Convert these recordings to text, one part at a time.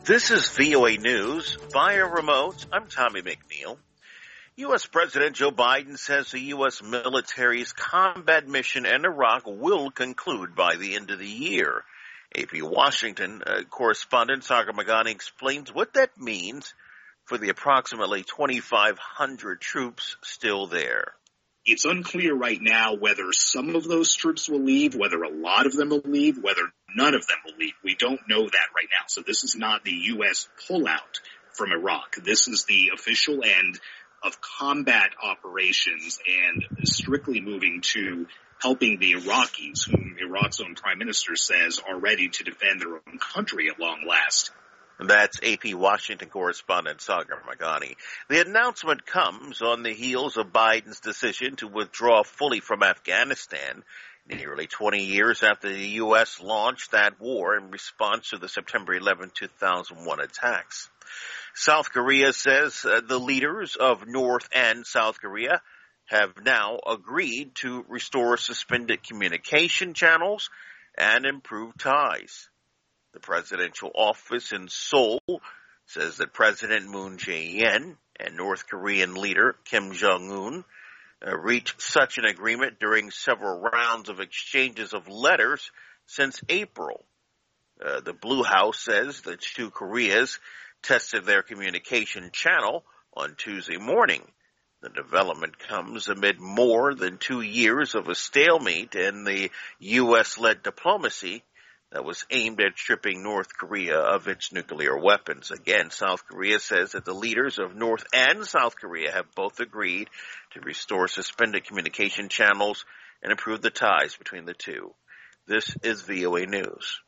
This is VOA News via remote. I'm Tommy McNeil. U.S. President Joe Biden says the U.S. military's combat mission in Iraq will conclude by the end of the year. AP Washington correspondent Sagar Meghani explains what that means for the approximately 2,500 troops still there. It's unclear right now whether some of those troops will leave, whether a lot of them will leave, whether none of them will leave. We don't know that right now. So this is not the U.S. pullout from Iraq. This is the official end of combat operations and strictly moving to helping the Iraqis, whom Iraq's own prime minister says are ready to defend their own country at long last. That's AP Washington correspondent Sagar Meghani. The announcement comes on the heels of Biden's decision to withdraw fully from Afghanistan, nearly 20 years after the U.S. launched that war in response to the September 11, 2001 attacks. South Korea says the leaders of North and South Korea have now agreed to restore suspended communication channels and improve ties. The presidential office in Seoul says that President Moon Jae-in and North Korean leader Kim Jong-un reached such an agreement during several rounds of exchanges of letters since April. The Blue House says the two Koreas tested their communication channel on Tuesday morning. The development comes amid more than 2 years of a stalemate in the U.S.-led diplomacy that was aimed at stripping North Korea of its nuclear weapons. Again, South Korea says that the leaders of North and South Korea have both agreed to restore suspended communication channels and improve the ties between the two. This is VOA News.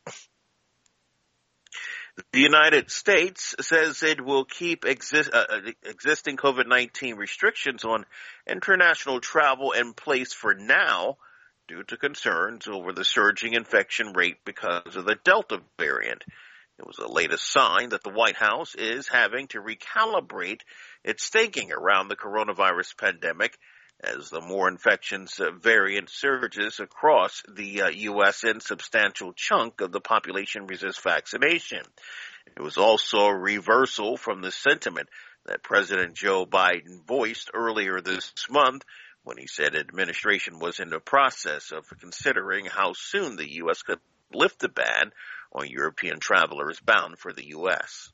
The United States says it will keep existing COVID-19 restrictions on international travel in place for now, due to concerns over the surging infection rate because of the Delta variant. It was the latest sign that the White House is having to recalibrate its thinking around the coronavirus pandemic as the more infections variant surges across the U.S. and substantial chunk of the population resists vaccination. It was also a reversal from the sentiment that President Joe Biden voiced earlier this month when he said administration was in the process of considering how soon the U.S. could lift the ban on European travelers bound for the U.S.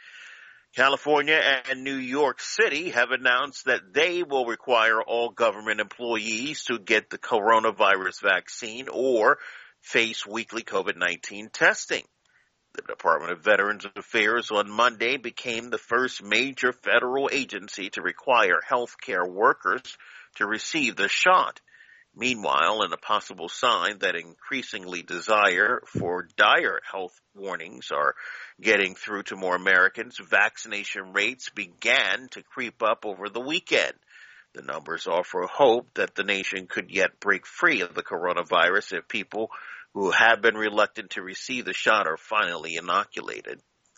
California and New York City have announced that they will require all government employees to get the coronavirus vaccine or face weekly COVID-19 testing. The Department of Veterans Affairs on Monday became the first major federal agency to require healthcare workers to receive the shot. Meanwhile, in a possible sign that increasingly desire for dire health warnings are getting through to more Americans, vaccination rates began to creep up over the weekend. The numbers offer hope that the nation could yet break free of the coronavirus if people who have been reluctant to receive the shot are finally inoculated.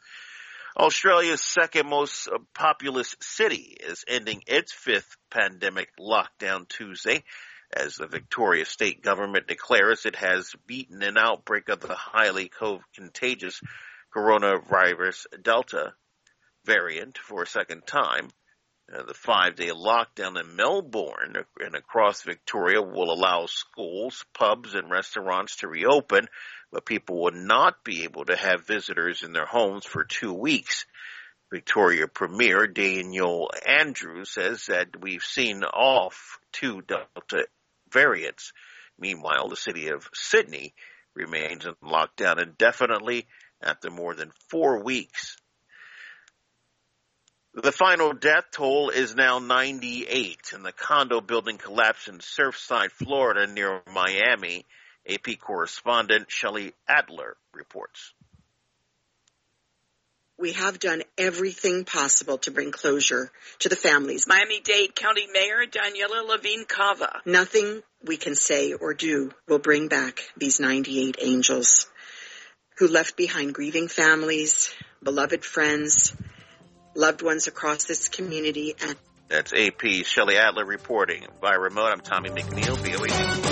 Australia's second most populous city is ending its fifth pandemic lockdown Tuesday as the Victoria state government declares it has beaten an outbreak of the highly contagious coronavirus Delta variant for a second time. The 5-day lockdown in Melbourne and across Victoria will allow schools, pubs, and restaurants to reopen, but people will not be able to have visitors in their homes for 2 weeks. Victoria Premier Daniel Andrews says that we've seen off 2 Delta variants. Meanwhile, the city of Sydney remains in lockdown indefinitely after more than 4 weeks. The final death toll is now 98, and the condo building collapsed in Surfside, Florida, near Miami. AP correspondent Shelley Adler reports. We have done everything possible to bring closure to the families. Miami-Dade County Mayor Daniela Levine Cava. Nothing we can say or do will bring back these 98 angels who left behind grieving families, beloved friends, loved ones across this community. That's AP's Shelley Adler reporting. By remote, I'm Tommy McNeil, VOA News.